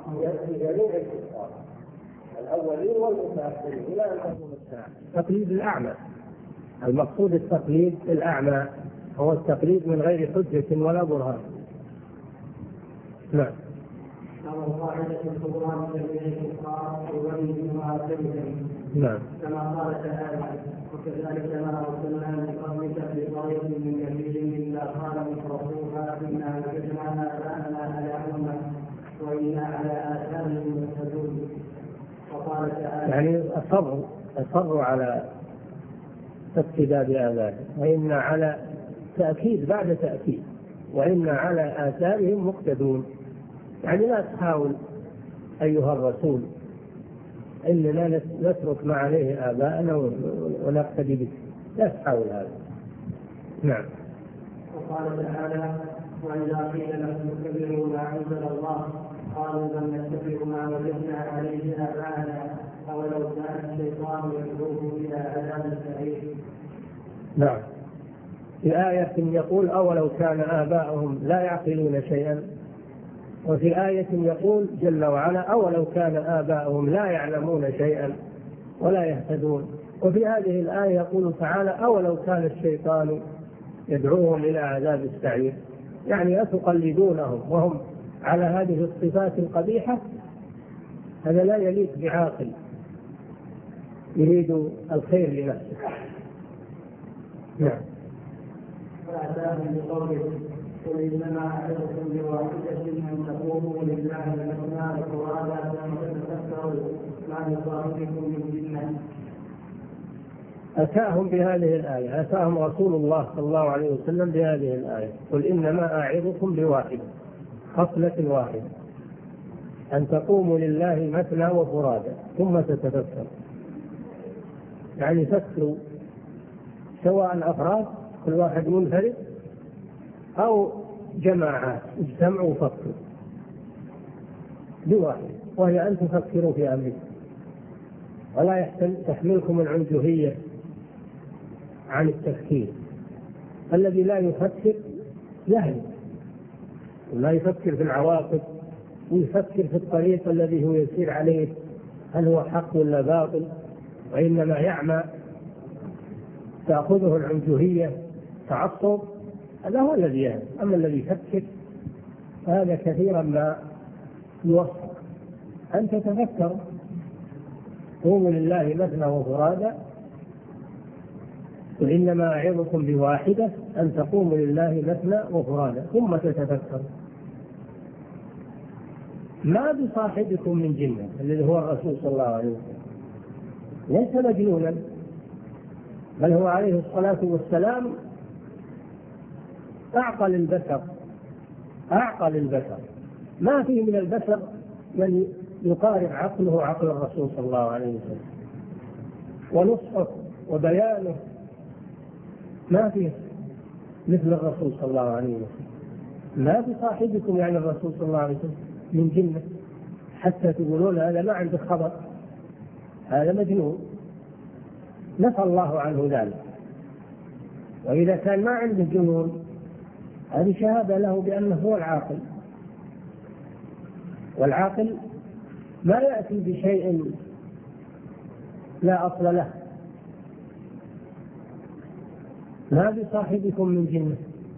في جميع الكفار الأولين والمتأخرين إلى أن تقوم الساعة. تقليد الأعمى، المقصود التقليد الأعمى هو التقليد من غير حجة ولا برهان. نعم. القاعدة الكبرى من الكفار ووليهم وآخرهم. نعم. كما قال تعالى: وكذلك ما أرسلنا من قبلك في قرية من نبي إلا قال مترفوها إنا وجدنا آباءنا على أمة وإنا على آثارهم مهتدون. وقال تعالى: يعني أصروا على اقتداء بآبائهم، وإن على تأكيد بعد تأكيد، وإن على آثارهم مقتدون. يعني لا تحاول أيها الرسول إننا نترك ما عليه آباءنا ونقتدي به، لا تحاول هذا. نعم. وقال تعالى: وإذا قيل لهم اتبعوا ما أنزل الله قالوا بل نتبع ما وجدنا عليه آباءنا أولو كان الشيطان يدعوهم إلى عذاب السعير. نعم. في آية يقول أولو كان آباؤهم لا يعقلون شيئا، وفي آية يقول جل وعلا أولو كان آباؤهم لا يعلمون شيئا ولا يهتدون. وفي هذه الآية يقول تعالى أولو كان الشيطان يدعوهم إلى عذاب السعير، يعني أتقلدونهم وهم على هذه الصفات القبيحة؟ هذا لا يليق بعاقل يريد الخير لنفسه. نعم. فأتاهم بقوله: قل إنما أعظكم بواحدة أن تقوموا لله مثنى وفرادا ثم تتفكروا ما بصاحبكم من جنة. أتاهم بهذه الآية، أتاهم رسول الله صلى الله عليه وسلم بهذه الآية: قل إنما أعظكم بواحدة، خصلة واحدة، أن تقوموا لله مثنى وفرادا ثم تتفكروا. يعني فكروا، سواء أفراد كل واحد منفرد أو جماعات اجتمعوا وفكروا بواحد، وهي أن تفكروا في أمركم، ولا تحملكم العنجهية عن التفكير. الذي لا يفكر يهلك، ولا يفكر في العواقب ويفكر في الطريق الذي هو يسير عليه هل هو حق ولا باطل، وإنما يعمى تأخذه العنجهية تعصب، هذا هو الذي يهلك. أما الذي يفكر هذا كثيرا ما يوفق. أن تتفكر قوموا لله مثنى وفرادا، وإنما أعظكم بواحدة أن تقوموا لله مثنى وفرادا ثم تتفكروا ما بصاحبكم من جنة، الذي هو الرسول صلى الله عليه وسلم، ليس مجنونا، بل هو عليه الصلاة والسلام أعقل البشر، ما فيه من البشر من يقارب عقله عقل الرسول صلى الله عليه وسلم، ونصحه وبيانه ما فيه مثل الرسول صلى الله عليه وسلم. ما بصاحبكم يعني الرسول صلى الله عليه وسلم من جنة حتى تقولون هذا ما عنده خبر، هذا مجنون، نفى الله عنه ذلك. وإذا كان ما عنده جنون هذه شهادة له بأنه هو العاقل، والعاقل ما يأتي بشيء لا أصل له. ما بصاحبكم من جنة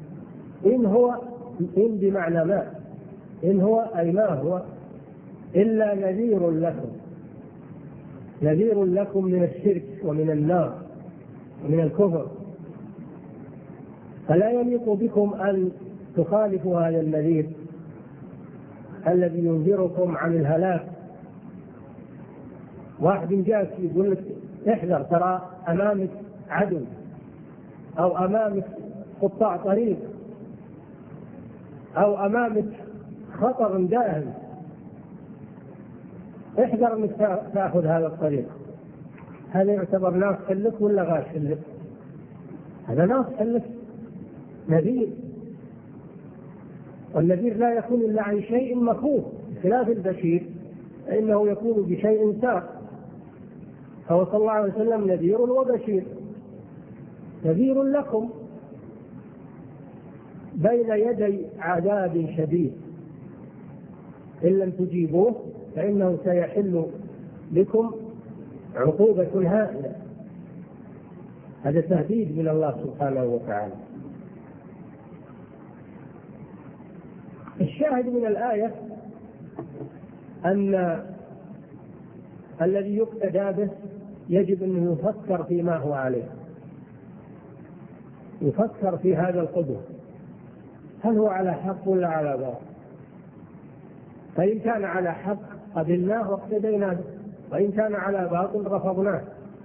إن بمعنى ما، إن هو أي ما هو إلا نذير لكم من الشرك ومن النار ومن الكفر، فلا يليق بكم أن تخالفوا هذا النذير الذي ينذركم عن الهلاك. واحد جاءك يقول لك احذر، ترى أمامك عدو أو أمامك قطاع طريق أو أمامك خطر داهم، احذر انك تأخذ هذا الطريق. هذا يعتبر ناصح لك ولا غاش لك؟ هذا ناصح لك، نذير، والنذير لا يكون إلا عن شيء مخوف، خلاف البشير فإنه يكون بشيء ساق. فهو صلى الله عليه وسلم نذير وبشير، نذير لكم بين يدي عذاب شديد. إن لم تجيبوه فإنه سيحل بكم عقوبة هائلة. هذا تهديد من الله سبحانه وتعالى. الشاهد من الآية أن الذي يقتدى به يجب أن يفكر فيما هو عليه، يفكر في هذا القدوة هل هو على حق ولا على باطل. فإن كان على حق قبلناه واقتديناه، وإن كان على باطل رفضناه.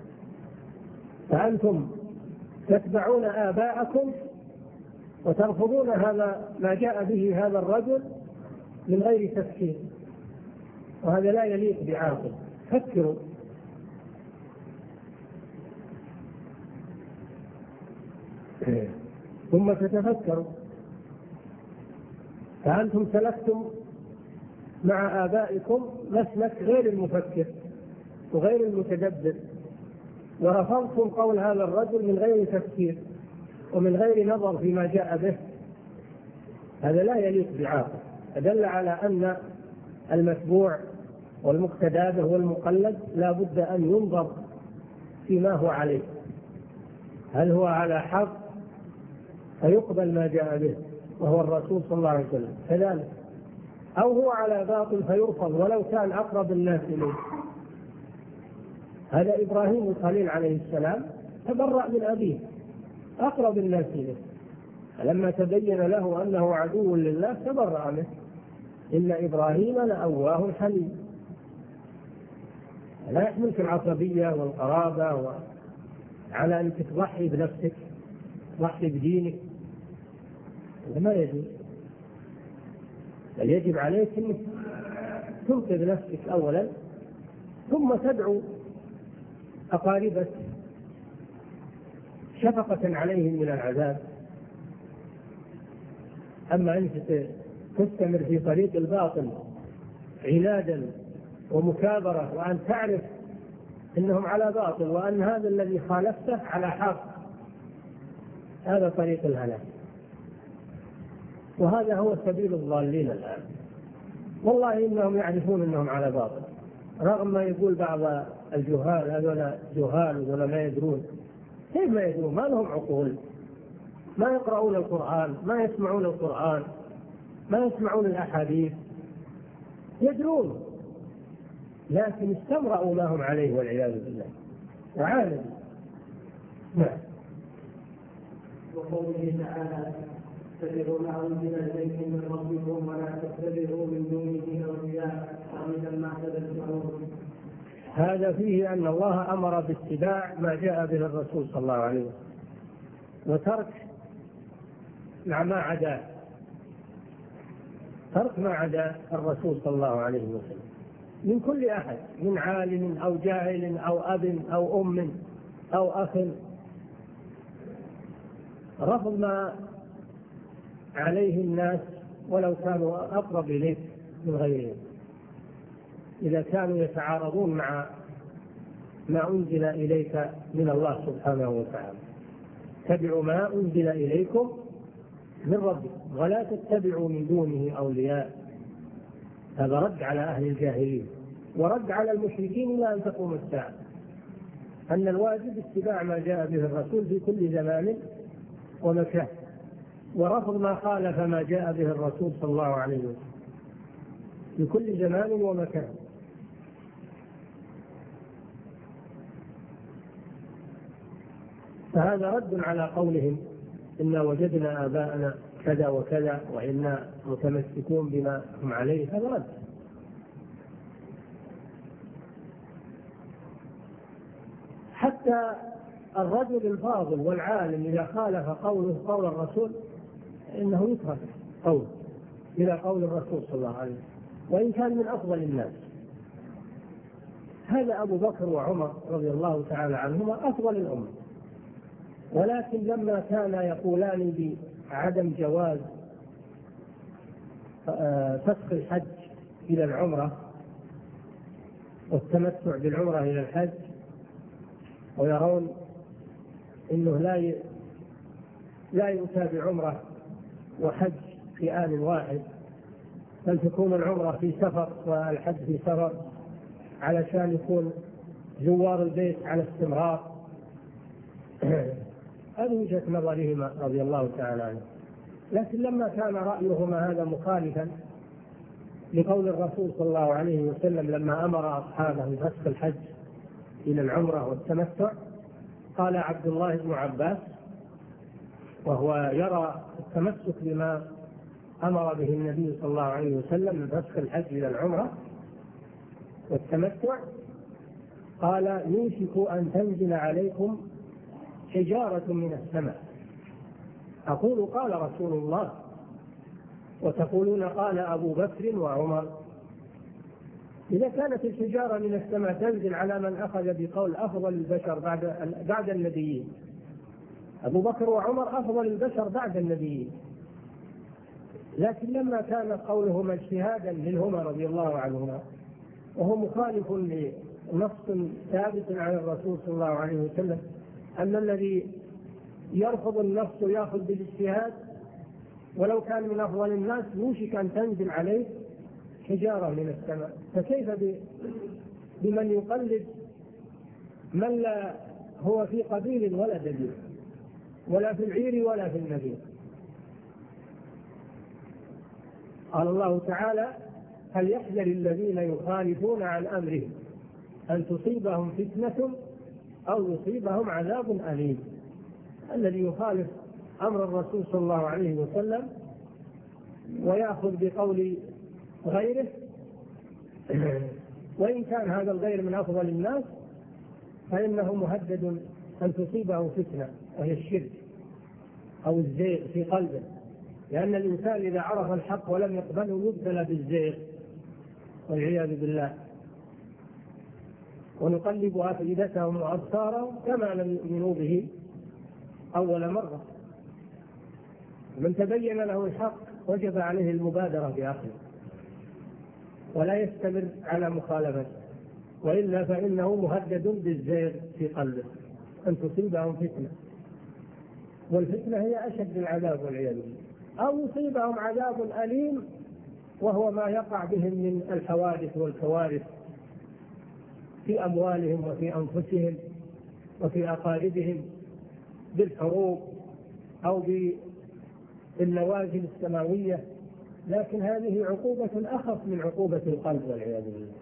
فأنتم تتبعون آباءكم وترفضون هذا ما جاء به هذا الرجل من غير تفكير، وهذا لا يليق بعاقل. فكروا. ثم تتفكروا. فأنتم سلكتم مع آبائكم مسلك غير المفكر وغير المتدبر، ورفضتم قول هذا الرجل من غير تفكير ومن غير نظر فيما جاء به. هذا لا يليق بعاقل. دل على أن المتبوع والمقتدى به والمقلد لا بد أن ينظر فيما هو عليه، هل هو على حق فيقبل ما جاء به وهو الرسول صلى الله عليه وسلم كذلك، أو هو على باطل فيرفض ولو كان أقرب الناس إليه. هذا إبراهيم الخليل عليه السلام تبرأ من أبيه أقرب الناس إليه، لما تبين له أنه عدو لله تبرأ منه. إن إبراهيم لأواه حليم. لا يحملك العصبية والقرابة على أنك تضحي بنفسك، تضحي بدينك، هذا ما يجوز. بل يجب عليك أنك تنقذ نفسك أولا ثم تدعو أقاربك شفقة عليهم من العذاب. أما أنت تستمر في طريق الباطل عنادا ومكابرة وأن تعرف أنهم على باطل وأن هذا الذي خالفته على حق، هذا طريق الهلاك، وهذا هو سبيل الضالين الآن. والله إنهم يعرفون أنهم على باطل، رغم ما يقول بعض الجهال هذول جهال ولا ما يدرون. كيف ما يدرون؟ ما لهم عقول، ما يقرؤون القرآن، ما يسمعون القرآن، ما يسمعون الأحاديث. يدرون لكن استمرأوا ما هم عليه والعياذ بالله وعاندوا. نعم. وقوله تعالى اتبعوا ما أنزل إليكم من ربكم ولا تتبعوا من دونه أولياء قليلا ما تذكرون. هذا فيه أن الله أمر باتباع ما جاء به الرسول صلى الله عليه وسلم وترك ما عداه، ترك ما عدا الرسول صلى الله عليه وسلم من كل أحد، من عالم أو جاهل أو أب أو أم أو أخ. رفض ما عليه الناس ولو كانوا أقرب إليك من غيرهم، إذا كانوا يتعارضون مع ما أنزل إليك من الله سبحانه وتعالى. اتبعوا ما أنزل إليكم من ربكم ولا تتبعوا من دونه أولياء. هذا رد على أهل الجاهلين ورد على المشركين إلى أن تقوم الساعة، أن الواجب اتباع ما جاء به الرسول في كل زمان ومكان، ورفض ما خالف ما جاء به الرسول صلى الله عليه وسلم في كل زمان ومكان. فهذا رد على قولهم إنا وجدنا آباءنا كذا وكذا وإنا متمسكون بما هم عليه. هذا رد. حتى الرجل الفاضل والعالم إذا خالف قوله قول الرسول إنه يترك قول إلى قول الرسول صلى الله عليه وسلم وإن كان من أفضل الناس. هذا أبو بكر وعمر رضي الله تعالى عنهما أفضل الأمة، ولكن لما كانا يقولان بعدم جواز فسخ الحج إلى العمرة والتمتع بالعمرة إلى الحج، ويرون إنه لا يؤتى بعمرة وحج في آن واحد، بل تكون العمرة في سفر والحج في سفر علشان يكون زوار البيت على استمرار. هذه وجهة نظرهما رضي الله تعالى عنه. لكن لما كان رأيهما هذا مخالفا لقول الرسول صلى الله عليه وسلم لما أمر أصحابه بفسخ الحج إلى العمرة والتمتع، قال عبد الله بن عباس وهو يرى التمسك بما أمر به النبي صلى الله عليه وسلم من فسخ الحج إلى العمرة والتمتع، قال يوشك أن تنزل عليكم حجارة من السماء. أقول قال رسول الله وتقولون قال أبو بكر وعمر. إذا كانت الحجارة من السماء تنزل على من أخذ بقول أفضل البشر بعد النبيين، أبو بكر وعمر أفضل البشر بعد النبيين، لكن لما كان قولهما اجتهادا منهما رضي الله عنهما وهو مخالف لنص ثابت عن الرسول صلى الله عليه وسلم أن الذي يرفض النص يأخذ بالاجتهاد ولو كان من أفضل الناس يوشك أن تنزل عليه حجارة من السماء، فكيف بمن يقلد من لا هو في قبيل ولا دليل ولا في العير ولا في النبيل؟ قال الله تعالى فليحذر الذين يخالفون عن أمره أن تصيبهم فتنة أو يصيبهم عذاب أليم. الذي يخالف أمر الرسول صلى الله عليه وسلم ويأخذ بقول غيره وإن كان هذا الغير من أفضل الناس فإنه مهدد أن تصيبه فتنة وهي الشرك أو الزيغ في قلبه، لأن الإنسان إذا عرف الحق ولم يقبله يبتلى بالزيغ والعياذ بالله. ونقلب أفئدتهم وأبصارهم كما لم يؤمنوا به أول مرة. من تبين له الحق وجب عليه المبادرة بأخذه ولا يستمر على مخالفته، وإلا فإنه مهدد بالزيغ في قلبه أن تصيبهم فتنة، والفتنة هي أشد العذاب والعياذ بالله، أو يصيبهم عذاب أليم وهو ما يقع بهم من الحوادث والكوارث في أموالهم وفي أنفسهم وفي أقاربهم بالحروب أو بالنوازل السماوية. لكن هذه عقوبة أخف من عقوبة القلب والعياذ بالله،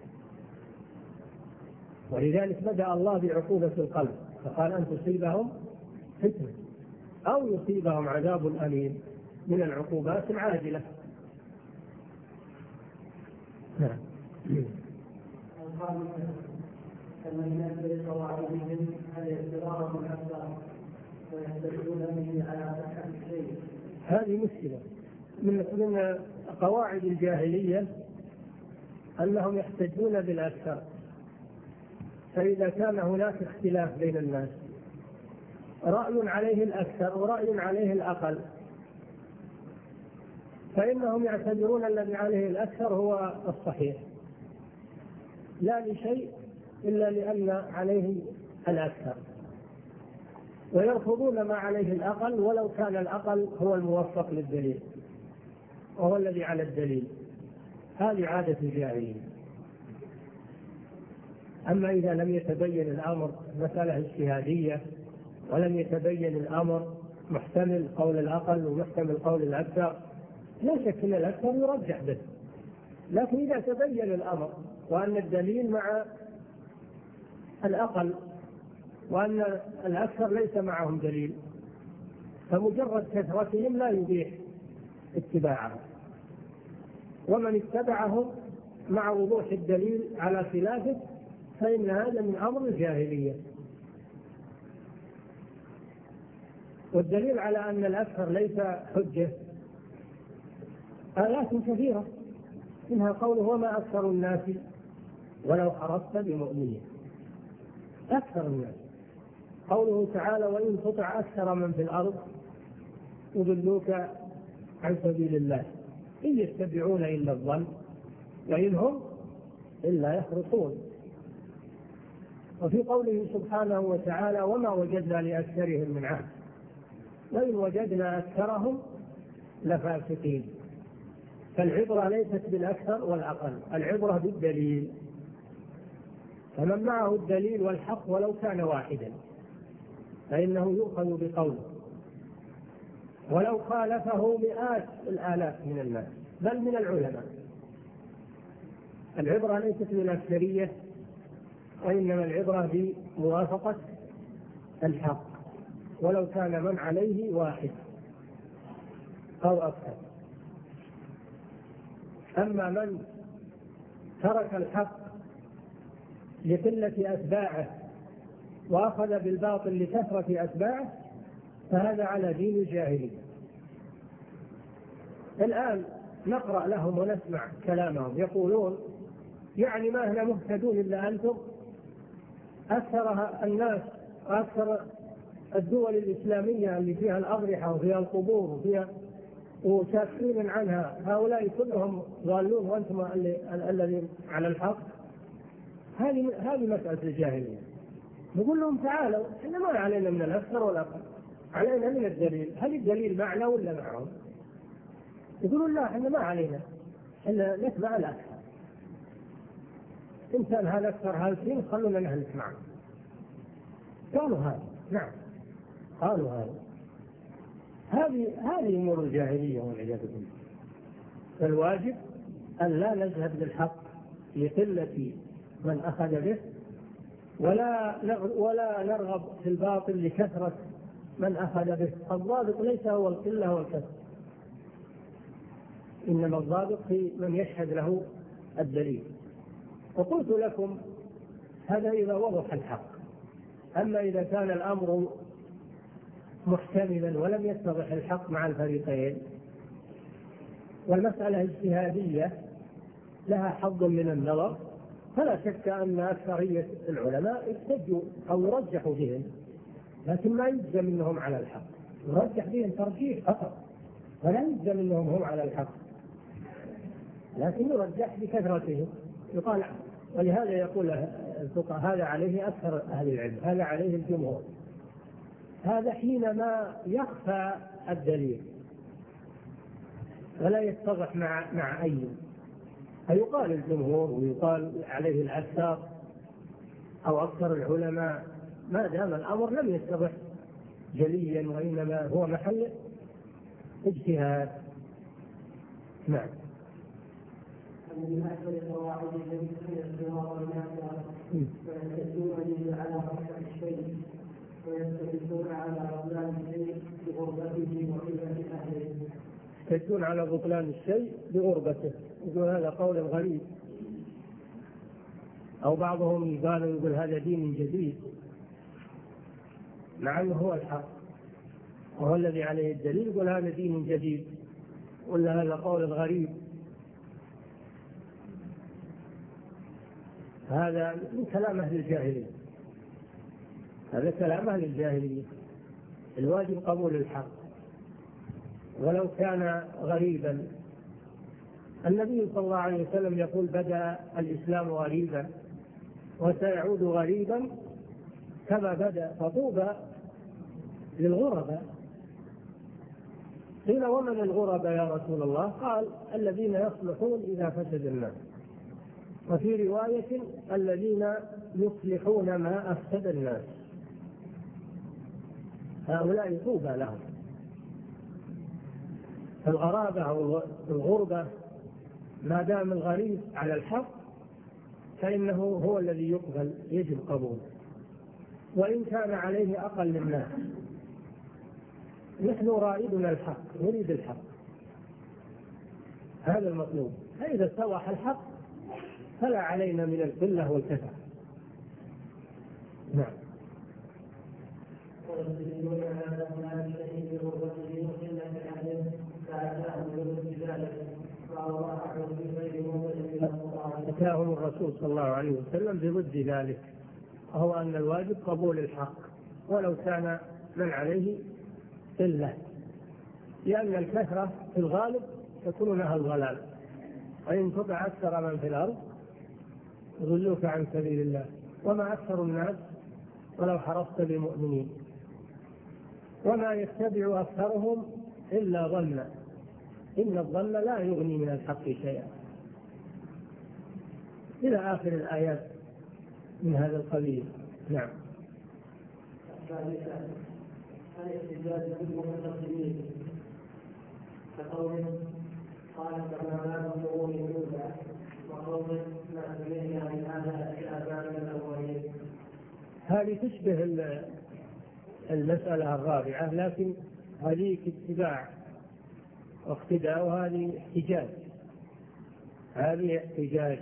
ولذلك بدأ الله بعقوبة القلب فقال أن تصيبهم فتنة أو يصيبهم عذاب أليم من العقوبات العاجلة. نعم. كمن ينزل قواعدهم الاضطرار الاكثر ويحتجون به على صحه الشيء. هذه مشكله من قواعد الجاهليه انهم يحتجون بالاكثر، فاذا كان هناك اختلاف بين الناس راي عليه الاكثر وراي عليه الاقل فانهم يعتبرون الذي عليه الاكثر هو الصحيح لا لشيء إلا لأن عليه الأكثر، ويرفضون ما عليه الأقل ولو كان الأقل هو الموفق للدليل وهو الذي على الدليل. هذه عادة الجاهلية. أما إذا لم يتبين الأمر مسألة اجتهادية ولم يتبين الأمر محتمل قول الأقل ومحتمل قول الأكثر لا شك أن الأكثر يرجح به، لكن إذا تبين الأمر وأن الدليل مع الأقل وأن الأكثر ليس معهم دليل فمجرد كثرتهم لا يبيح اتباعهم، ومن اتبعهم مع وضوح الدليل على خلافه فإن هذا من أمر الجاهلية. والدليل على أن الأكثر ليس حجة آيات كثيرة منها قوله وما أكثر الناس ولو حرصت بمؤمنين. أكثر الناس قوله تعالى وإن تطع أكثر من في الأرض يضلوك عن سبيل الله إن يتبعون إلا الظن وإن هم إلا يخرصون. وفي قوله سبحانه وتعالى وما وجدنا لأكثرهم من عهد وإن وجدنا أكثرهم لفاسقين، فالعبرة ليست بالأكثر والأقل، العبرة بالدليل، فمن معه الدليل والحق ولو كان واحدا فإنه يؤخذ بقوله، ولو خالفه مئات الآلاف من الناس بل من العلماء. العبرة ليست بالأكثرية، وإنما العبرة بموافقة الحق ولو كان من عليه واحد أو أكثر. أما من ترك الحق لقلة أتباعه وأخذ بالباطل لكثرة أتباعه فهذا على دين الجاهلية. الآن نقرأ لهم ونسمع كلامهم، يقولون يعني ما احنا مهتدون إلا أنتم؟ أكثر الناس وأكثر الدول الإسلامية اللي فيها الأضرحة وفيها القبور وفيها وشاكين عنها هؤلاء كلهم ضالون وأنتم الذين على الحق. هذه مسألة الجاهلية. نقول لهم تعالوا، إحنا ما علينا من الأكثر والأقل، علينا من الدليل. هل الدليل معنا ولا معهم؟ يقولون لا، إحنا ما علينا إلا نتبع الأكثر، إن كان هذا أكثر هالسين خلونا نهلك معه. قالوا هذا، نعم قالوا هذا. هذه أمور الجاهلية والعياذ بالله. فالواجب أن لا نذهب للحق لقلة من أخذ به، ولا نرغب في الباطل لكثرة من أخذ به. الضابط ليس هو القلة والكثرة، إنما الضابط في من يشهد له الدليل. وقلت لكم هذا إذا وضح الحق. أما إذا كان الأمر محتملا ولم يتضح الحق مع الفريقين والمسألة اجتهادية لها حظ من النظر، فلا شك أن أكثرية العلماء احتجوا أو يرجحوا بهم، لكن ما يلزم منهم على الحق، يرجح بهم ترجيح فقط ولا يلزم منهم هم على الحق، لكن يرجح بكثرتهم يقال. ولهذا يقول الفقهاء هذا عليه أكثر أهل العلم، هذا عليه الجمهور. هذا حينما يخفى الدليل ولا يتضح مع أي، فيقال الجمهور ويقال عليه الأكثر أو أكثر العلماء، ما دام الأمر لم يتضح جليا وإنما هو محل اجتهاد. نعم. من أحسن القواعد التي الصراط والناس فيستدلون على رفع الشيء ويستدلون على بطلان الشيء بغربته وقلة أهله. يستدلون على بطلان الشيء بغربته، يقول هذا قول غريب، أو بعضهم يقول هذا دين جديد، مع أنه هو الحق وهو الذي عليه الدليل، يقول هذا دين جديد ولا هذا قول غريب. هذا من كلام أهل الجاهلية، هذا كلام أهل الجاهلية. الواجب قبول الحق ولو كان غريبا. النبي صلى الله عليه وسلم يقول بدأ الإسلام غريبا وسيعود غريبا كما بدأ، فطوبى للغرباء. قيل ومن الغرباء يا رسول الله؟ قال الذين يصلحون إذا فسد الناس، وفي رواية الذين يصلحون ما أفسد الناس، هؤلاء طوبى لهم. الغرابة أو الغربة ما دام الغريب على الحق فإنه هو الذي يقبل، يجب قبوله وإن كان عليه أقل الناس. نحن رائدنا الحق، نريد الحق، هذا المطلوب. فإذا استوح الحق فلا علينا من القلة والكثرة. نعم. ويستدلون على بطلان الشيء بغربته وقلة أهله أتاهم الرسول صلى الله عليه وسلم بضد ذلك، وهو أن الواجب قبول الحق ولو كان من عليه قلة، لأن الكثرة في الغالب تكون لها الضلال، وإن تطع أكثر من في الأرض يضلوك عن سبيل الله وما أكثر الناس ولو حرصت بمؤمنين وما يتبع أكثرهم إلا ظنا إن الظن لا يغني من الحق شيئا، إلى آخر الآيات من هذا القبيل. نعم. الثالثة الاحتجاج بالمتقدمين كقوله قال فما بال القرون الأولى وقوله ما سمعنا من هذا في آبائنا الأولين. هذه تشبه المسألة الرابعة، لكن هذه اتباع واقتداء، وهذه احتجاج. هذه احتجاج.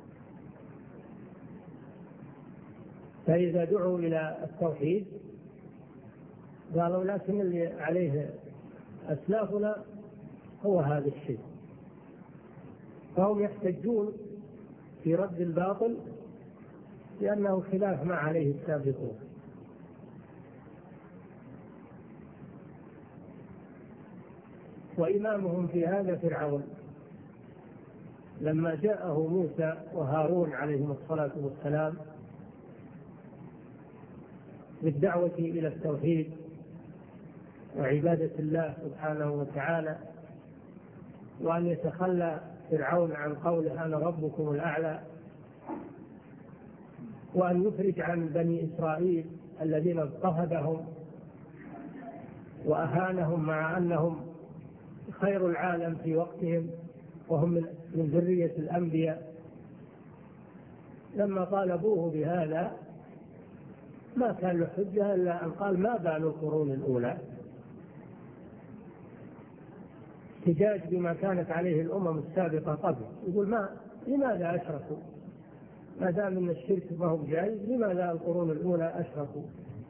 فإذا دعوا إلى التوحيد قالوا لكن اللي عليه أسلافنا هو هذا الشيء، فهم يحتجون في رد الباطل لأنه خلاف ما عليه السابقون. وإمامهم في هذا فرعون، لما جاءه موسى وهارون عليهم الصلاة والسلام بالدعوة إلى التوحيد وعبادة الله سبحانه وتعالى، وأن يتخلى فرعون عن قوله أنا ربكم الأعلى، وأن يفرج عن بني إسرائيل الذين اضطهدهم وأهانهم مع أنهم خير العالم في وقتهم وهم من ذرية الأنبياء. لما طالبوه بهذا ما كان له حجة إلا أن قال ما بال القرون الأولى، احتجاج بما كانت عليه الأمم السابقة قبل. يقول لماذا أشركوا؟ ما دام من الشرك فهم جائز، لماذا القرون الأولى أشركوا؟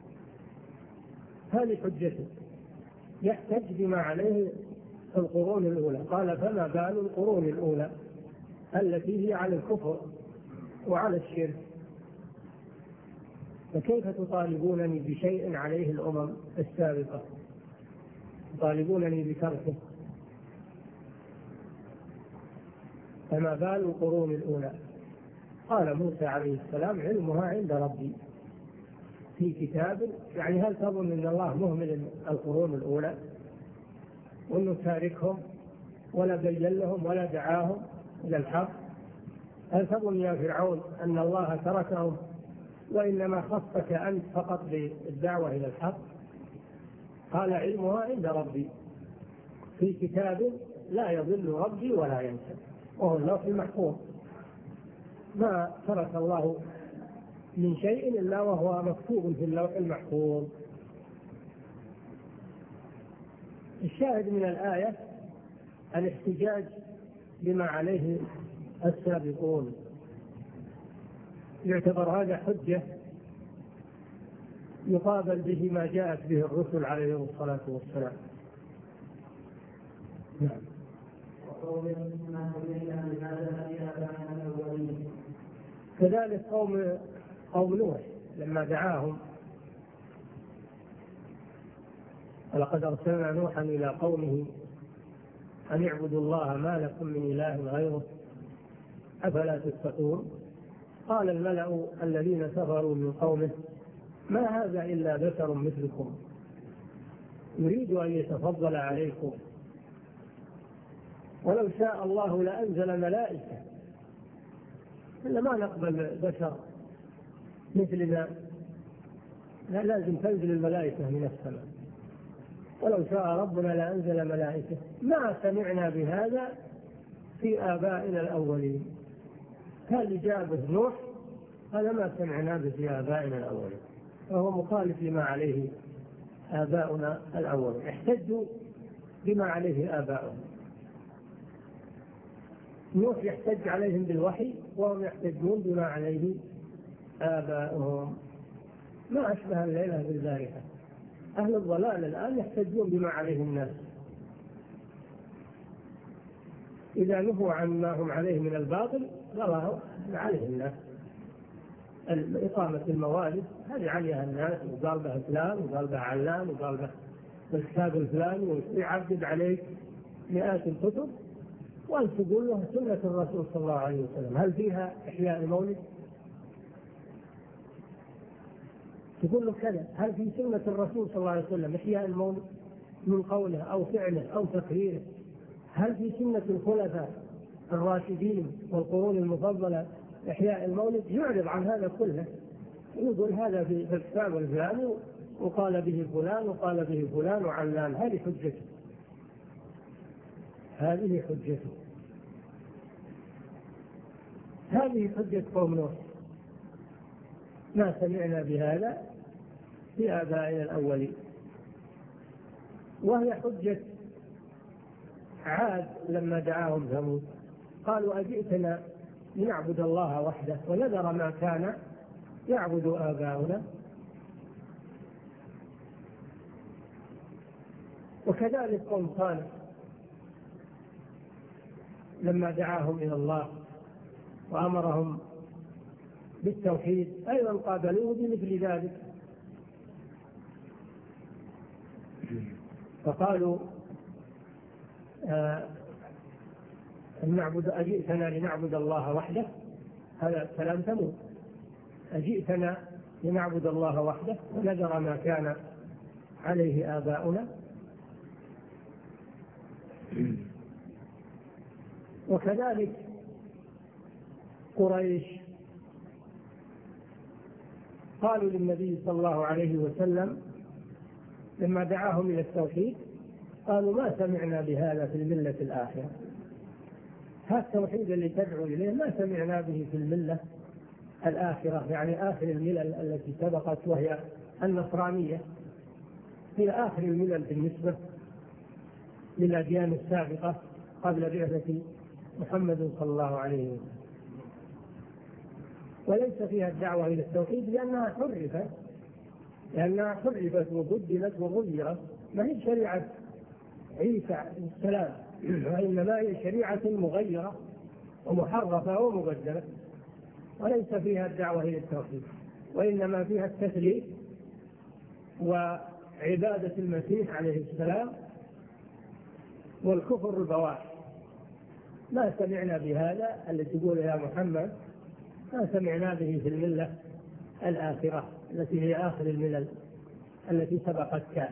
هذه حجته، يحتج بما عليه القرون الأولى. قال فما بال القرون الأولى التي هي على الكفر وعلى الشرك، فكيف تطالبونني بشيء عليه الأمم السابقة؟ تطالبونني بتركه. فما بال القرون الأولى. قال موسى عليه السلام علمها عند ربي في كتاب. يعني هل تظن أن الله مهمل القرون الأولى وأنه تاركهم ولا بين لهم ولا دعاهم إلى الحق؟ هل تظن يا فرعون أن الله تركهم وإنما خصك أنت فقط بالدعوة إلى الحق؟ قال علمها عند ربي في كتاب لا يضل ربي ولا ينسى، وهو اللوح المحفوظ. ما ترك الله من شيء إلا وهو مكتوب في اللوح المحفوظ. الشاهد من الآية الاحتجاج بما عليه السابقون، يعتبر هذا حجة يقابل به ما جاءت به الرسل عليهم الصلاة والسلام. نعم. كذلك قوم نوح لما دعاهم ولقد أرسلنا نوحا إلى قومه أن اعبدوا الله ما لكم من إله غيره أفلا تتقون. قال الملأ الذين كفروا من قومه ما هذا إلا بشر مثلكم يريد أن يتفضل عليكم ولو شاء الله لأنزل ملائكة، إلا ما نقبل بشر مثلنا، لا لازم تنزل الملائكة من السماء، ولو شاء ربنا لأنزل ملائكة ما سمعنا بهذا في آبائنا الأولين. هذا جاء به نوح، هذا ما سمعنا به في آبائنا الأولين، وهو مخالف لما عليه آباؤنا الأولين. احتجوا بما عليه آباؤهم. نوح يحتج عليهم بالوحي وهم يحتجون بما عليه آباؤهم. ما أشبه الليلة بالبارحة. أهل الضلال الآن يحتجون بما عليه الناس، إذا نهوا عما هم عليه من الباطل قالوا عليه الناس. إقامة الموالد هذه عليها الناس، وقال بها فلان وقال بها علان وقال بها الكتاب الفلاني، ويعدد عليك مئات الكتب، وأن تقول له سنة الرسول صلى الله عليه وسلم هل فيها إحياء المولد؟ تقول له كذا، هل في سنة الرسول صلى الله عليه وسلم إحياء المولد من قوله أو فعله أو تقريره؟ هل في سنة الخلفاء الراشدين والقرون المفضلة إحياء المولد؟ يعرض عن هذا كله، يقول هذا في الكتاب الفلاني وقال به فلان وقال به فلان وعلان. هذه حجته، هذه حجته، هذه حجة قوم نوح. ما سمعنا بهذا في آبائنا الأولين. وهي حجة عاد لما دعاهم ثمود، قالوا أجئتنا لنعبد الله وحده ونذر ما كان يعبد آباؤنا. وكذلك قوم صالح لما دعاهم إلى الله وأمرهم بالتوحيد أيضا قابلوه بمثل ذلك، فقالوا أجئتنا لنعبد الله وحده. هذا كلام ثمود، أجئتنا لنعبد الله وحده ونذر ما كان عليه آباؤنا. وكذلك قريش قالوا للنبي صلى الله عليه وسلم لما دعاهم إلى التوحيد، قالوا ما سمعنا بهذا في الملة الآخرة. هذا التوحيد اللي تدعو إليه ما سمعنا به في الملة الآخرة، يعني آخر الملل التي سبقت وهي النصرانية، هي آخر الملل بالنسبة للأديان السابقة قبل بعثة محمد صلى الله عليه وسلم. وليس فيها الدعوة إلى التوحيد لأنها حرفت وبدلت وغيرت، ما هي شريعة عيسى عليه السلام، وإنما هي شريعة مغيرة ومحرفة ومبدلة، وليس فيها الدعوة إلى التوحيد، وإنما فيها التثليث وعبادة المسيح عليه السلام والكفر البواح. ما سمعنا بهذا اللي تقول يا محمد، ما سمعنا به في الملة الآخرة التي هي آخر الملل التي سبقتك.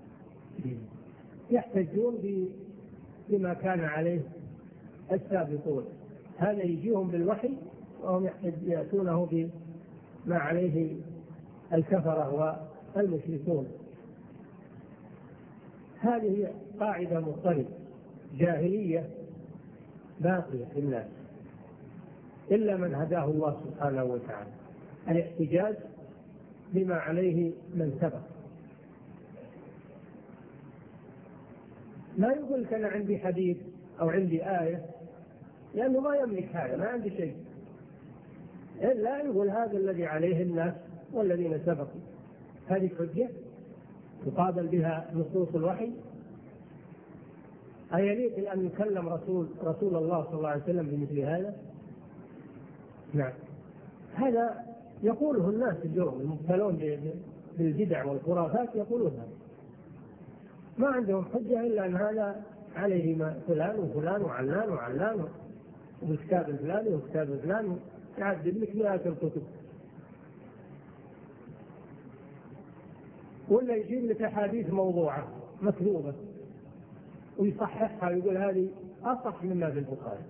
يحتجون بما كان عليه السابقون، هذا يجيهم بالوحي وهم يأتونه بما عليه الكفرة والمشركون. هذه قاعدة مضطربة جاهلية باقية في الناس إلا من هداه الله سبحانه وتعالى، الاحتجاج بما عليه من سبق. ما يقول لك أنا عندي حديث أو عندي آية، لأنه ما يملك هذا، ما عندي شيء، إلا يقول هذا الذي عليه الناس والذين سبقوا. هذه حجة يقابل بها نصوص الوحي. أيليق أن يكلم رسول الله صلى الله عليه وسلم بمثل هذا؟ نعم. هذا يقوله الناس اليوم المبتلون بالبدع والخرافات، يقولون هذا، ما عندهم حجة إلا أن هذا عليه ما فلان وفلان وعلان وعلان والكتاب الفلاني والكتاب الفلاني، يعدد لك مئات الكتب، ولا يجيب لك أحاديث موضوعة مكذوبة ويصححها ويقول هذه أصح مما في البخاري،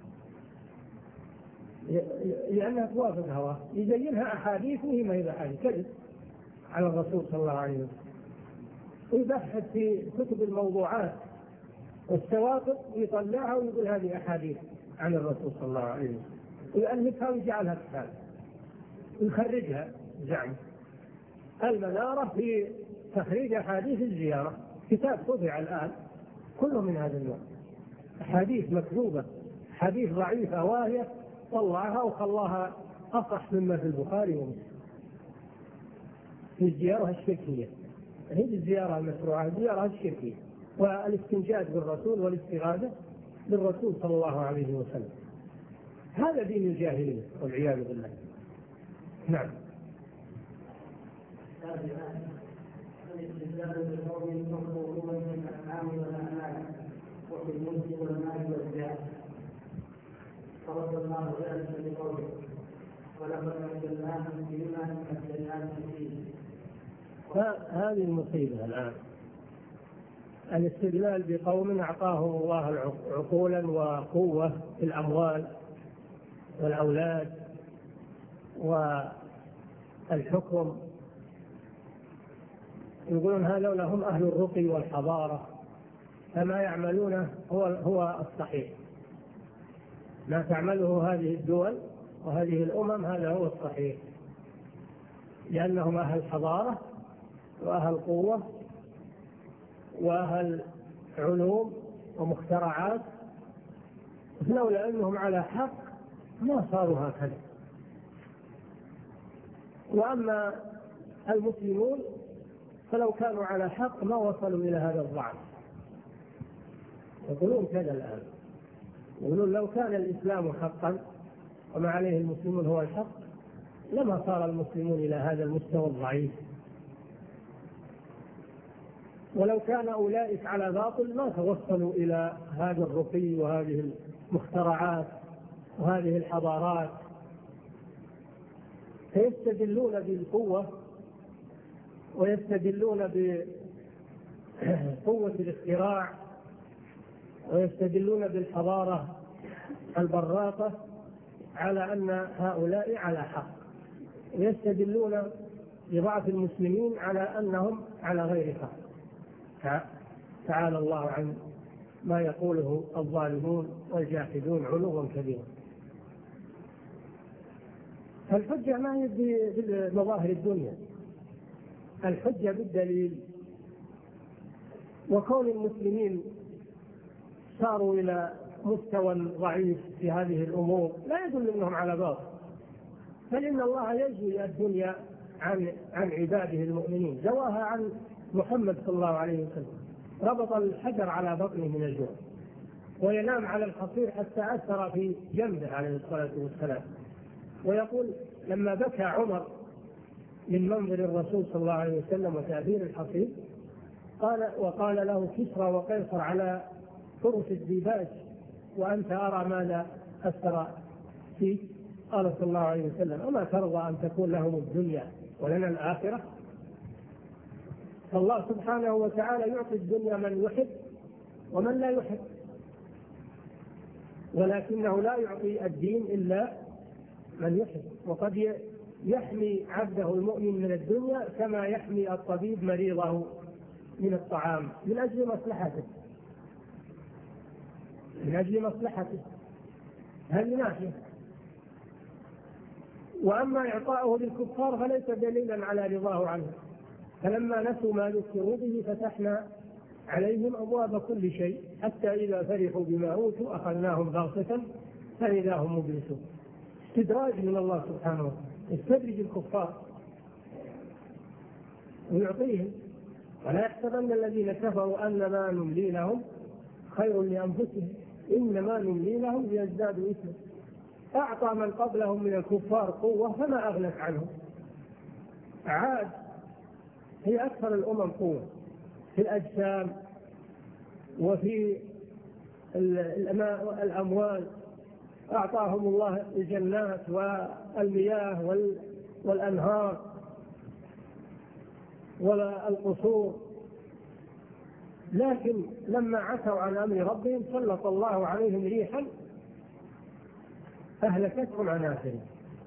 لأنها توافق هواه، يزينها أحاديث وهي ما هي أحاديث، كذب على الرسول صلى الله عليه وسلم. ويبحث في كتب الموضوعات والسواقط ويطلعها ويقول هذه أحاديث عن الرسول صلى الله عليه وسلم، ويألفها ويجعلها كتاب ويخرجها زعم. المنارة في تخريج أحاديث الزيارة، كتاب طبع الآن كله من هذا النوع، أحاديث مكذوبة، حديث ضعيفة واهية، طلعها وخلاها أصح مما في البخاري ومسلم. في الزيارة الشركية، هي الزيارة المشروعة، الزيارة الشركية، والاستنجاد بالرسول والاستغاثة بالرسول صلى الله عليه وسلم. هذا دين الجاهلية والعياذ بالله. نعم. الاستدلال بالقول مطلوب من الأنعام والأعمال وفي الملك والمال والجاه، فرد الله ذلك بقوله ولقد أنزلناهم بما أنزلناهم فيه. هذه المصيبة الآن، الاستدلال بقوم أعطاهم الله عقولا وقوة في الأموال والأولاد والحكم، يقولون هؤلاء هم أهل الرقي والحضارة، فما يعملونه هو الصحيح، ما تعمله هذه الدول وهذه الأمم هذا هو الصحيح، لأنهم أهل حضارة وأهل قوة وأهل علوم ومخترعات، لولا أنهم على حق ما صاروا هكذا. وأما المسلمون فلو كانوا على حق ما وصلوا إلى هذا الضعف. يقولون كذا الآن، يقولون لو كان الإسلام حقا وما عليه المسلمون هو الحق لما صار المسلمون إلى هذا المستوى الضعيف، ولو كان أولئك على باطل ما توصلوا إلى هذا الرقي وهذه المخترعات وهذه الحضارات. فيستدلون بالقوة ويستدلون بقوة الاختراع ويستدلون بالحضارة البراقة على أن هؤلاء على حق، ويستدلون بضعف المسلمين على أنهم على غير حق. تعالى الله عن ما يقوله الظالمون والجاحدون علوا كبيرا. فالحجة ما هي بمظاهر الدنيا، الحجة بالدليل. وكون المسلمين صاروا إلى مستوى ضعيف في هذه الأمور لا يدل أنهم على باطل، بل إن الله يجزي الدنيا عن عباده المؤمنين، جواها عن محمد صلى الله عليه وسلم، ربط الحجر على بطنه من الجوع وينام على الحصير حتى أثر في جنبه عليه الصلاة والسلام. ويقول لما بكى عمر من منظر الرسول صلى الله عليه وسلم وتأثير الحصير وقال له كسرى وقيصر على فرس الديباج وأنت أرى ماذا أثر فيك؟ قال صلى الله عليه وسلم أما ترضى أن تكون لهم الدنيا ولنا الآخرة؟ فالله سبحانه وتعالى يعطي الدنيا من يحب ومن لا يحب، ولكنه لا يعطي الدين إلا من يحب. وقد يحمي عبده المؤمن من الدنيا كما يحمي الطبيب مريضه من الطعام من أجل مصلحته، هذه ناحية. وأما إعطاؤه للكفار فليس دليلا على رضاه عنه، فلما نسوا ما ذكروا به فتحنا عليهم أبواب كل شيء حتى إذا فرحوا بما أوتوا أخذناهم بغتة فإذا هم مبلسون. استدراج من الله سبحانه وتعالى، يستدرج الكفار ويعطيهم. ولا يحسبن الذين كفروا أنما نملي لهم خير لأنفسهم إنما نملي لهم ليزدادوا إثما. أعطى من قبلهم من الكفار قوة فما أغنت عنهم. عاد هي أكثر الأمم قوة في الأجسام وفي الأموال، أعطاهم الله الجنات والمياه والأنهار والقصور، لكن لما عتوا عن أمر ربهم سلط الله عليهم ريحا أهلكتهم عناصرهم.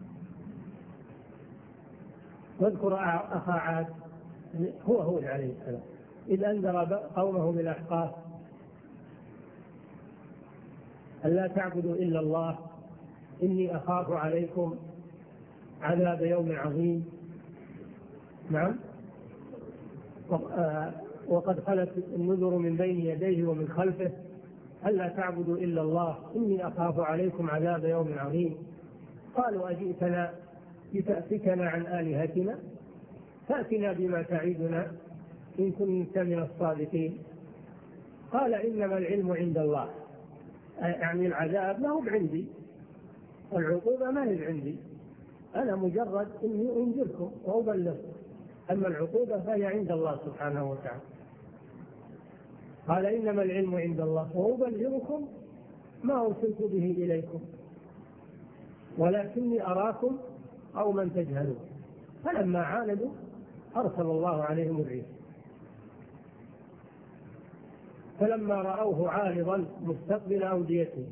واذكر أخا عاد هو هود عليه السلام إذ أنذر قومه بالأحقاف ألا تعبدوا إلا الله إني أخاف عليكم عذاب يوم عظيم. نعم، وقد خلت النذر من بين يديه ومن خلفه ألا تعبدوا إلا الله إني أخاف عليكم عذاب يوم عظيم. قالوا أجئتنا لتأفكنا عن آلهتنا فأتنا بما تعيدنا إن كنت من الصادقين. قال إنما العلم عند الله، يعني العذاب ما هو عندي والعقوبة ما هي عندي، أنا مجرد إني أنذركم وأبلغكم، أما العقوبة فهي عند الله سبحانه وتعالى. قال إنما العلم عند الله وأبلغكم ما أرسلت به إليكم ولكني أراكم قوما تجهلون. فلما عاندوا أرسل الله عليهم الريح. فلما رأوه عارضا مستقبل أوديته،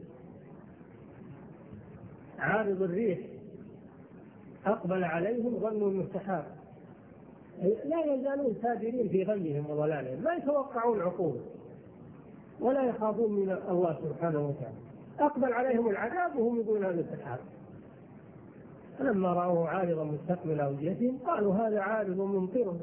عارض الريح أقبل عليهم ظنوا أنه سحاب، لا يزالون سابرين في غيهم وضلالهم، ما يتوقعون عقوبة ولا يخافون من الله سبحانه وتعالى. أقبل عليهم العذاب وهم يقولون هذا سحاب. فلما رأوه عارضا مستقبل أوديتهم قالوا هذا عارض ممطرنا.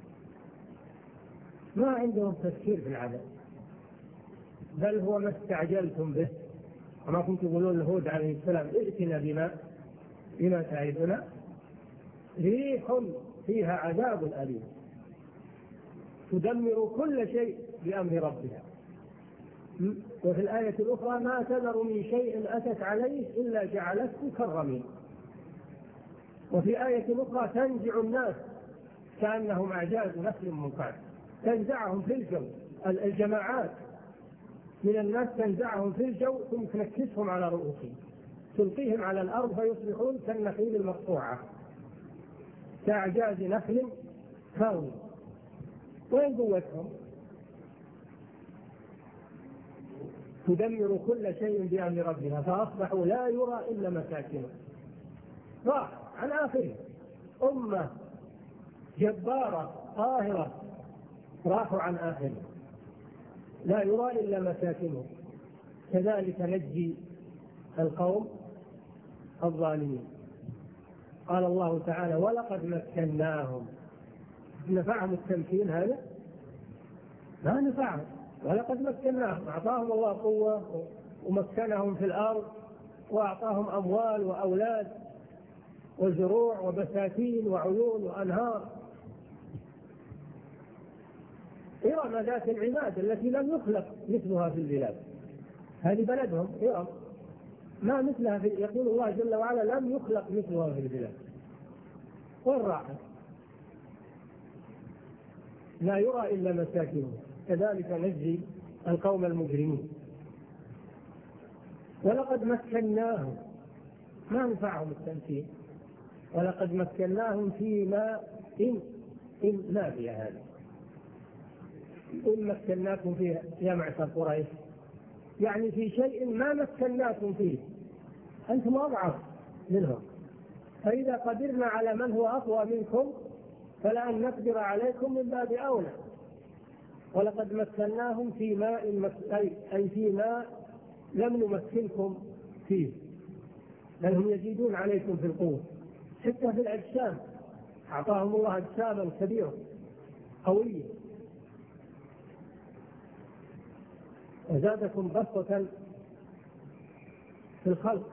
ما عندهم تفكير في العذاب، بل هو ما استعجلتم به. وما كنتم تقولون لهود عليه السلام ائتنا بما تعدنا، ريح فيها عذاب أليم تدمر كل شيء بأمر ربها. وفي الآية الأخرى ما تذر من شيء أتت عليه إلا جعلته كالرميم. وفي آية أخرى تنزع الناس كأنهم أعجاز نخل منقعر، تنزعهم في الجو، الجماعات من الناس تنزعهم في الجو ثم تنكسهم على رؤوسهم، تلقيهم على الأرض فيصبحون كالنخيل المقطوعة كأعجاز نخل خاوية. وين قوتهم؟ تدمر كل شيء بأمر ربها فأصبحوا لا يرى إلا مساكنهم. راح عن آخره، أمة جبارة قاهرة راحوا عن آخره، لا يرى إلا مساكنهم. كذلك نجي القوم الظالمين. قال الله تعالى ولقد مكناهم. نفعهم التمكين هذا؟ ما نفعهم. ولقد مكناهم، أعطاهم الله قوة ومكنهم في الأرض وأعطاهم أموال وأولاد وزروع وبساتين وعيون وأنهار. إرم ذات العماد التي لم يخلق مثلها في البلاد، هذه بلدهم إرم ما مثلها يقول الله جل وعلا لم يخلق مثلها في البلاد. والراحة لا يرى إلا مساكنهم. كذلك نجزي القوم المجرمين. ولقد مكناهم، ما نفعهم التمثيل. ولقد مكناهم فيما إن نافية هذا، إن مكناكم فيه يا معشر قريش، يعني في شيء ما مكناكم فيه أنتم أضعف منهم، فإذا قدرنا على من هو أقوى منكم فلأن نقدر عليكم من باب أولى. ولقد مكناهم في ماء أي في ماء لم نمكنكم فيه، بل هم يزيدون عليكم في القوة، حتى في الأجسام أعطاهم الله أجساما كبيرة قوية، وزادكم بسطة في الخلق.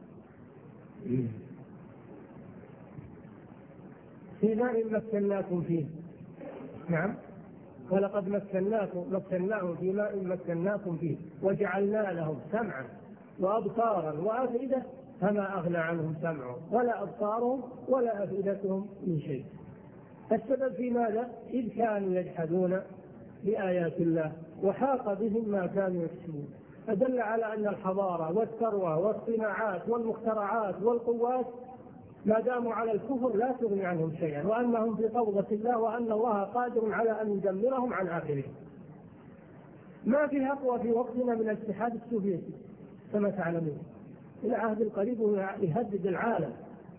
في ماء مكناكم فيه، نعم، ولقد مكناهم في ماء مكناكم فيه وجعلنا لهم سمعا وأبصارا وأفئدة فما أغنى عنهم سمعهم ولا أبصارهم ولا أفئدتهم من شيء. السبب في ماذا؟ إذ كانوا يجحدون بآيات الله وحاق بهم ما كانوا يكسبون. فدل على أن الحضارة والثروة والصناعات والمخترعات والقوات ما داموا على الكفر لا تغني عنهم شيئا، وأنهم في قبضة الله، وأن الله قادر على أن يدمرهم عن آخرهم. ما في أقوى في وقتنا من الاتحاد السوفيتي كما تعلمون، إلى عهد القريب يهدد العالم،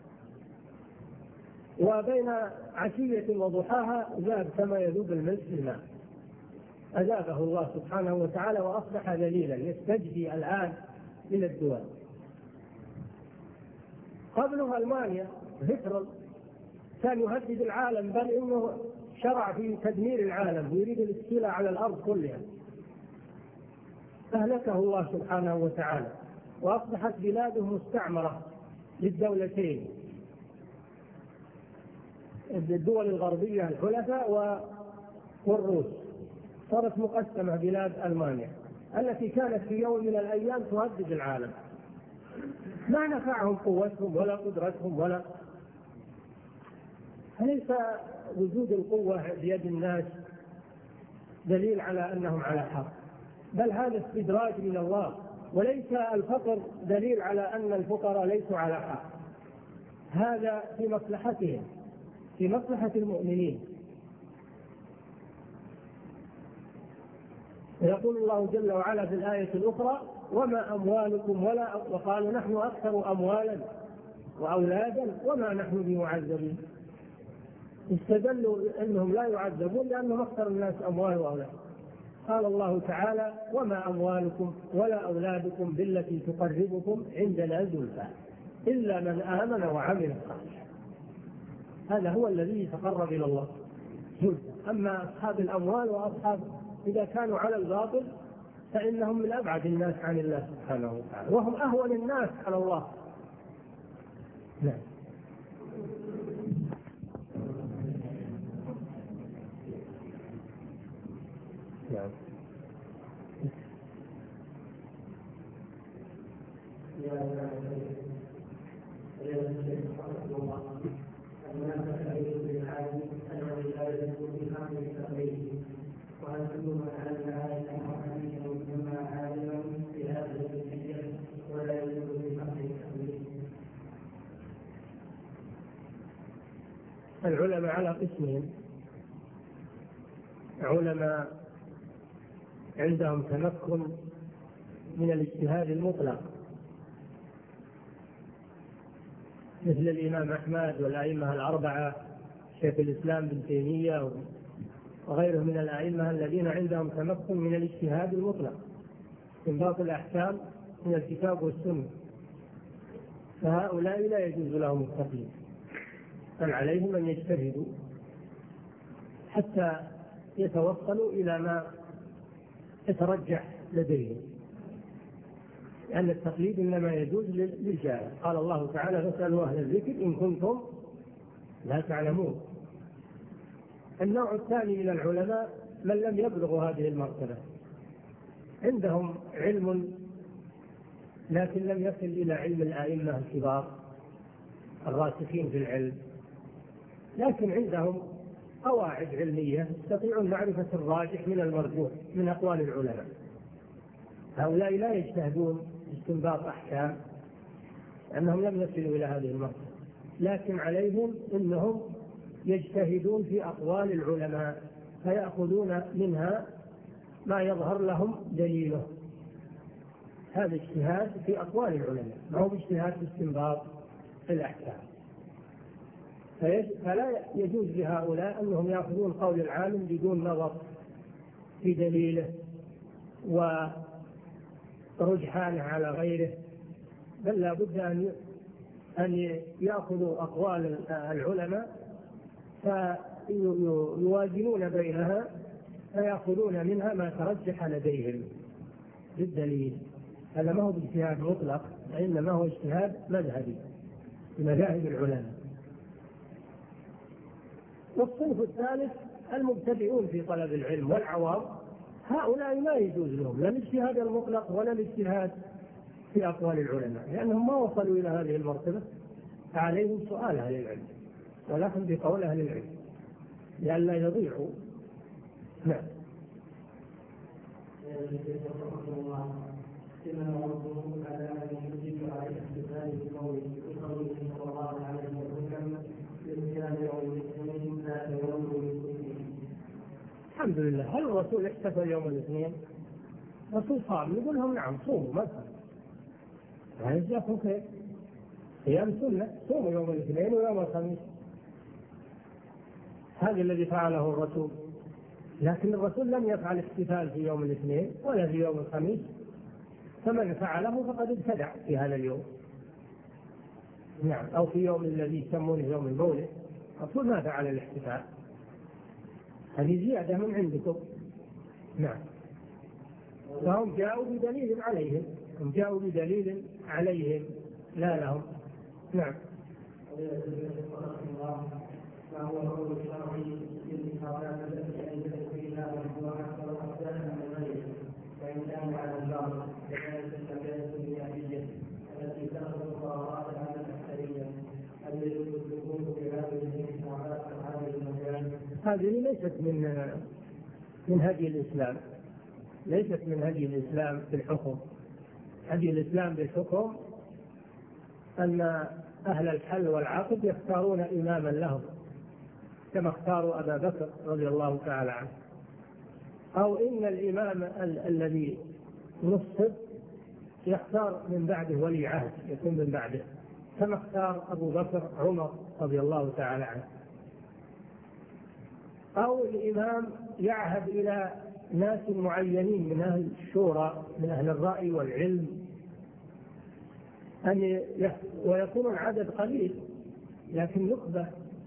وبين عشية وضحاها ذاب كما يذوب الملح في الماء. أذابه الله سبحانه وتعالى وأصبح ذليلا يستجدي الآن من الدول. قبله ألمانيا هتلر كان يهدد العالم، بل إنه شرع في تدمير العالم ويريد الاستيلاء على الأرض كلها، أهلكه الله سبحانه وتعالى، وأصبحت بلاده مستعمرة للدولتين، الدول الغربية الحلفاء والروس، صارت مقسمة بلاد ألمانيا التي كانت في يوم من الأيام تهدد العالم. ما نفعهم قوتهم ولا قدرتهم ولا. أليس وجود القوة بيد الناس دليل على أنهم على حق؟ بل هذا استدراج من الله، وليس الفقر دليل على أن الفقراء ليسوا على حق. هذا في مصلحتهم، في مصلحة المؤمنين. يقول الله جل وعلا في الآية الأخرى وما أموالكم وقالوا نحن أكثر أموالا وأولادا وما نحن بمعذبين. استدلوا أنهم لا يعذبون لأنهم أكثر الناس أموال وأولاد. قال الله تعالى وما أموالكم ولا أولادكم بالتي تقربكم عندنا زلفى إلا من آمن وعمل صالحا. هذا هو الذي يتقرب إلى الله زلفى. أما أصحاب الأموال وأصحاب إذا كانوا على الباطل فإنهم من أبعد الناس عن الله سبحانه وتعالى وهم أهون الناس على الله. نعم. نعم. العلماء على قسمين: علماء عندهم تمكن من الاجتهاد المطلق مثل الإمام أحمد والأئمة الأربعة شيخ الإسلام ابن تيمية وغيرهم من الأئمة الذين عندهم تمكن من الاجتهاد المطلق استنباط الأحكام من الكتاب والسنة، فهؤلاء لا يجوز لهم التقليد بل عليهم أن يجتهدوا حتى يتوصلوا إلى ما يترجح لديهم، لأن التقليد إنما يجوز للجاهل. قال الله تعالى فاسألوا أهل الذكر إن كنتم لا تعلمون. النوع الثاني من العلماء من لم يبلغوا هذه المرتبة، عندهم علم لكن لم يصل إلى علم الأئمة الكبار الراسخين في العلم، لكن عندهم قواعد علمية يستطيعون معرفة الراجح من المرجوح من أقوال العلماء. هؤلاء لا يجتهدون استنباط أحكام لأنهم لم يصلوا إلى هذه المرتبة، لكن عليهم أنهم يجتهدون في أقوال العلماء فيأخذون منها ما يظهر لهم دليله. هذا اجتهاد في أقوال العلماء، ما هو اجتهاد في استنباط الأحكام. فلا يجوز لهؤلاء أنهم يأخذون قول العالم بدون نظر في دليله ورجحانه على غيره، بل لا بد أن يأخذوا أقوال العلماء فيوازنون بينها فيأخذون منها ما ترجح لديهم بالدليل. هذا ما هو اجتهاد مطلق، وإنما هو اجتهاد مذهبي بمذاهب العلماء. والصنف الثالث المبتدئون في طلب العلم والعوام، هؤلاء لا يجوز لهم لا الاجتهاد المطلق ولا الاجتهاد في أقوال العلماء، لأنهم ما وصلوا إلى هذه المرتبة، فعليهم سؤال أهل العلم ولكن بقول أهل العلم لئلا يضيعوا. نعم. الحمد لله. هل الرسول احتفل يوم الاثنين؟ الرسول صام، يقول لهم نعم صوموا مثلا، هل يجاكم خير؟ صيام سنة، صوموا يوم الاثنين ويوم الخميس، هذا الذي فعله الرسول. لكن الرسول لم يفعل احتفال في يوم الاثنين ولا في يوم الخميس، فمن فعله فقد ابتدع في هذا اليوم. نعم. أو في يوم الذي يسمونه يوم المولد، الرسول ما فعل الاحتفال، هذه زيادة من عندكم. نعم. فهم جاءوا بدليل عليهم، هم جاءوا بدليل عليهم لا لهم. نعم. فهو قول الشرعي للإصابات التي أنزلت فيها والجمعة والأقدام من غيره، فإن كان على البعض كذلك الشباب النيابية التي تأخذ القرارات على الأكثرية التي يدركون في هذه الإصابات وهذه المجال. هذه ليست من هدي الإسلام، ليست من هدي الإسلام في الحكم. هدي الإسلام بالحكم أن أهل الحل والعقد يختارون إماما لهم كما اختاروا أبا بكر رضي الله تعالى عنه، أو إن الإمام الذي نصب يختار من بعده ولي عهد يكون من بعده، كما اختار أبو بكر عمر رضي الله تعالى عنه. أو الإمام يعهد إلى ناس معينين من أهل الشورى من أهل الرأي والعلم ويكون العدد قليل لكن نخبة،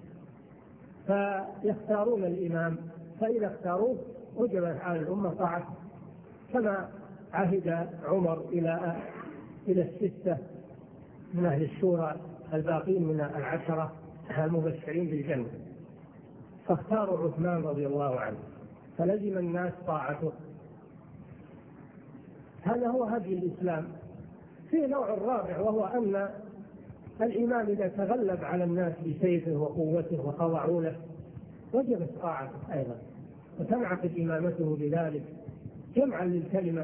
فيختارون الإمام، فإذا اختاروه وجبت على الأمة طاعته، كما عهد عمر إلى الستة من أهل الشورى الباقين من العشرة المبشرين بالجنة، فاختاروا عثمان رضي الله عنه، فلزم الناس طاعته. هذا هو هدي الإسلام. في نوع الرابع، وهو أن الإمام إذا تغلب على الناس بسيفه وقوته وخضعوا له وجبت طاعته أيضا، وتنعقد إمامته بذلك جمعا للكلمة.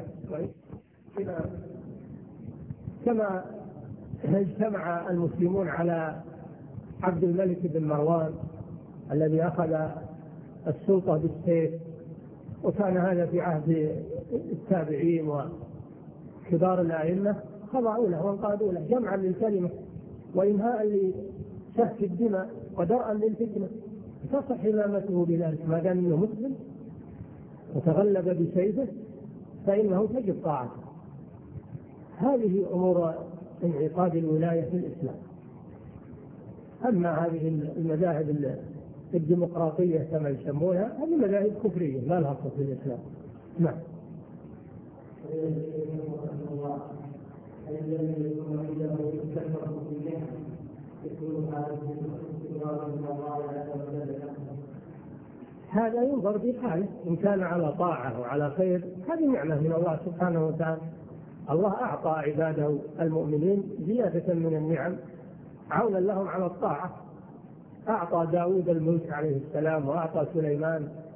كما اجتمع المسلمون على عبد الملك بن مروان الذي أخذ السلطة بالسيف، وكان هذا في عهد التابعين وكبار الأئمة، خضعوا له وانقادوا له جمعا للكلمة وإنهاء لسفك الدماء ودرءا للفتنة، تصح إمامته بذلك ما دام أنه مسلم وتغلب بسيفه فإنه تجب طاعته. هذه أمور انعقاد الولاية في الإسلام. أما هذه المذاهب الديمقراطية كما يسمونها هذه مذاهب كفرية لا لها أصل في الإسلام. نعم. هذا ينظر في حاله، إن كان على طاعة وعلى خير هذه نعمة من الله سبحانه وتعالى. الله أعطى عباده المؤمنين زيادة من النعم عونا لهم على الطاعة. أعطى داود الملك عليه السلام، وأعطى سليمان